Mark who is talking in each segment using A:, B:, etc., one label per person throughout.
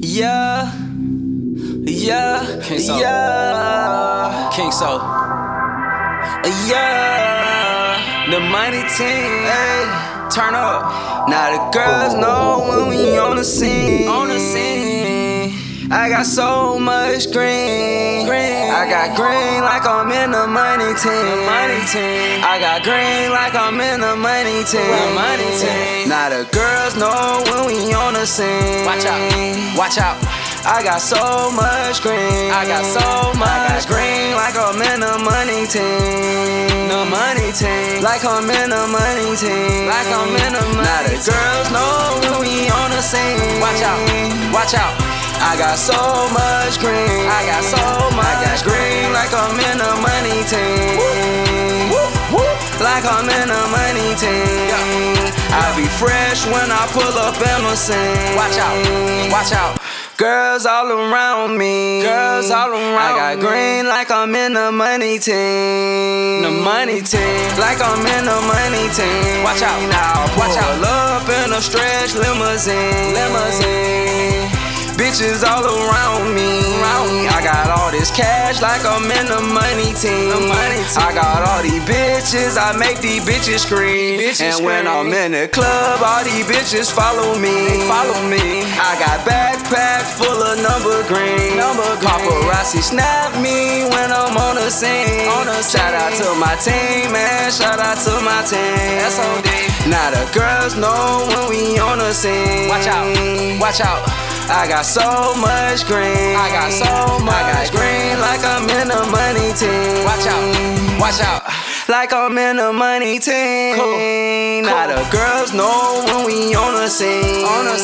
A: Yeah, yeah,
B: King Soul.
A: yeah,
B: King Soul.
A: yeah. The money team,
B: Hey, turn up.
A: now the girls know when we on the scene. I got so much green. I got green like I'm in the money team. I got green like I'm in the money team. Now the girls know when we on the scene.
B: Watch out. Watch out.
A: I got so much green.
B: I got so much
A: green like I'm in the money team. The money team. Like I'm in the money team.
B: Like I'm in the money
A: Now the girls know when we on the scene.
B: Watch out. Watch out.
A: I got so much green.
B: I got so much
A: green like I'm in the money team. Like I'm in the money team. I be fresh when I pull up in the scene.
B: Watch out. Watch out.
A: Girls all around me.
B: Girls all around
A: I got
B: me.
A: green like I'm in the money team.
B: The money team.
A: Like I'm in the money team.
B: Watch out.
A: Now
B: Watch out.
A: pull up in a stretch limousine. Bitches all around me. I got all this cash like I'm in the money team. I got all these bitches, I make these bitches scream. And when I'm in the club, all these bitches follow me. I got backpack full of number green. Paparazzi snap me when I'm on the scene. Shout out to my team, man. Shout out to my team.
B: SOD.
A: Now the girls know when we on the scene.
B: Watch out. Watch out.
A: I got so much green.
B: I got so much
A: I got green like I'm in the money team.
B: Watch out. Watch out.
A: Like I'm in the money team.
B: Cool.
A: Now the girls know when we on the scene.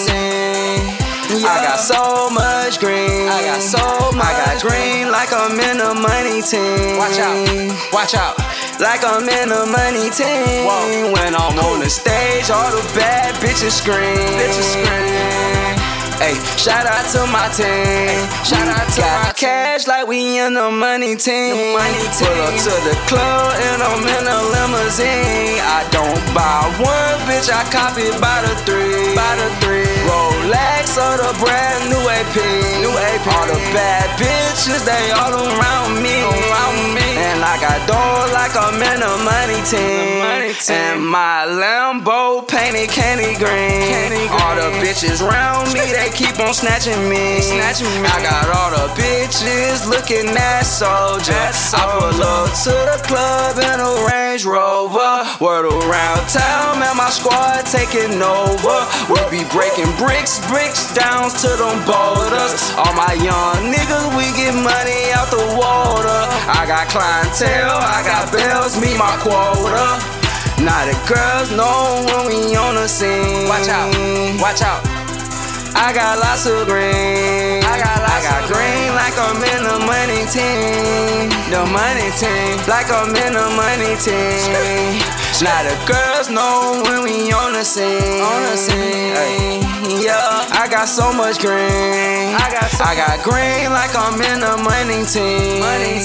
A: I got so much green.
B: I got so much.
A: I got green like I'm in the money team.
B: Watch out. Watch out.
A: Like I'm in the money team.
B: Whoa.
A: When I'm on the stage, all the bad bitches scream. Hey, shout out to my team.
B: Shout out to my team.
A: Cash like we in the money team. Pull up to the club and I'm in a limousine. I don't buy one, bitch, I copy by the three. Rolex or the brand new AP. All the bad bitches, they all around me. And I got dough like I'm in the money team. And my Lambo painted candy green. All the bitches round me, they keep on snatching me. I got all the bitches looking at soldier. I pull up to the club in a Range Rover. Word around town, man, my squad taking over. We be breaking bricks down to them boulders. All my young niggas, we get money out the water. I got clientele, I got bills, meet my quota. Now the girls know when we on the scene.
B: Watch out. Watch out.
A: I got lots of green. I got green like I'm in the money team. Like I'm in the money team. Now the girls know when we on the scene. Ay, yeah, I got so much green. I got green like I'm in the money team.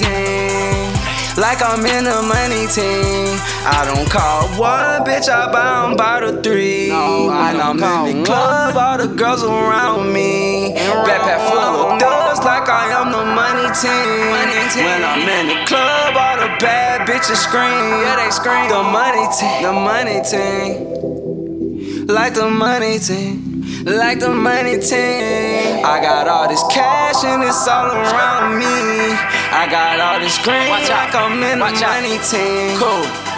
A: Like I'm in the money team. I don't call one bitch, I buy 'em by the three.
B: No, I don't
A: When I'm in the club, all the girls around me. Backpack full of dust like I am the money team. When I'm in the club, all the bad bitches scream.
B: Yeah, they scream.
A: The money team. Like the money team. Like the money team. I got all this cash and it's all around me. I got all this green
B: Watch out.
A: like I'm in the
B: Watch out.
A: money team.
B: Cool.